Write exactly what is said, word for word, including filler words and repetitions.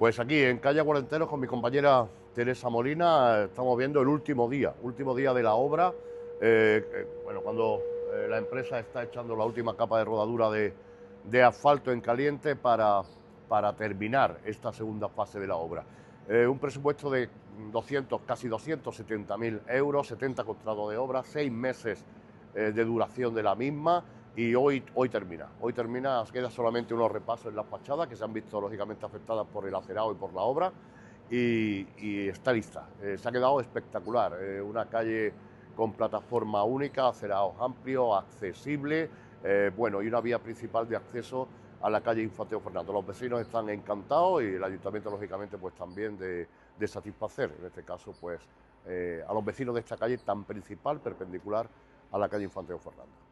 Pues aquí en calle Cuarenteros con mi compañera Teresa Molina estamos viendo el último día, último día de la obra. Eh, eh, bueno, cuando eh, la empresa está echando la última capa de rodadura de, de asfalto en caliente para, para terminar esta segunda fase de la obra. Eh, un presupuesto de doscientos, casi doscientos setenta mil euros, setenta contratos de obra, seis meses eh, de duración de la misma. Y hoy, hoy termina, hoy termina, queda solamente unos repasos en las fachadas que se han visto lógicamente afectadas por el acerado y por la obra y, y está lista. Eh, se ha quedado espectacular, eh, una calle con plataforma única, acerados amplios, accesible, eh, bueno, y una vía principal de acceso a la calle Infantino Fernando. Los vecinos están encantados y el ayuntamiento lógicamente pues también de, de satisfacer, en este caso pues eh, a los vecinos de esta calle tan principal, perpendicular a la calle Infantino Fernando.